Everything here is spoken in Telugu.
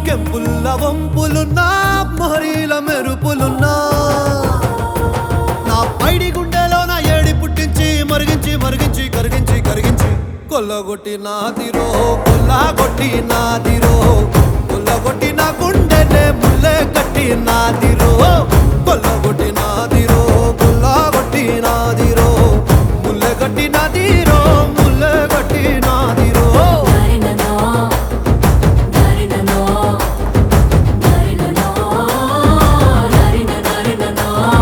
కెంపుల్ల వంపులున్నా మొహరీల మెరుపులున్నా నా పైడి గుండెలో నా ఏడి పుట్టించి మరిగించి మరిగించి కరిగించి కరిగించి కొల్లగొట్టి నాదిరో కొల్లగొట్టి నాదిరో కొల్లగొట్టి నా గుండెనే ముల్లే కట్టి